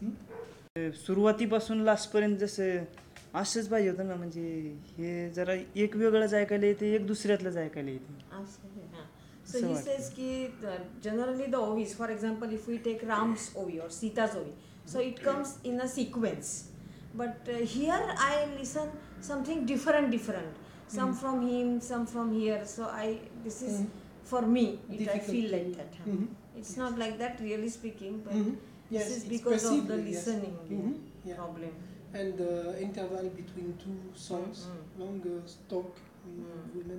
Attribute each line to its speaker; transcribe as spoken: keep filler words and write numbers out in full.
Speaker 1: सुरुवातीपासून लास्टपर्यंत जसं असंच पाहिजे होतं ना, म्हणजे हे जरा एक वेगळंच ऐकायला येते, एक दुसऱ्यातलंच ऐकायला येते.
Speaker 2: Absolutely, yeah. So he says ki uh, generally the O Vs, for example, if we take Ram's O V or Sita's O V, so it comes in a sequence. But uh, here I listen something different, different. Some mm. from him, some from here. So I this is mm. for me. It, I feel like that. Huh? Mm-hmm. It's yes. not like that, really speaking, but mm-hmm. yes, this is because of the listening yes. mm-hmm. yeah. problem.
Speaker 3: And the interval between two songs, mm-hmm. long uh, talk with mm. women.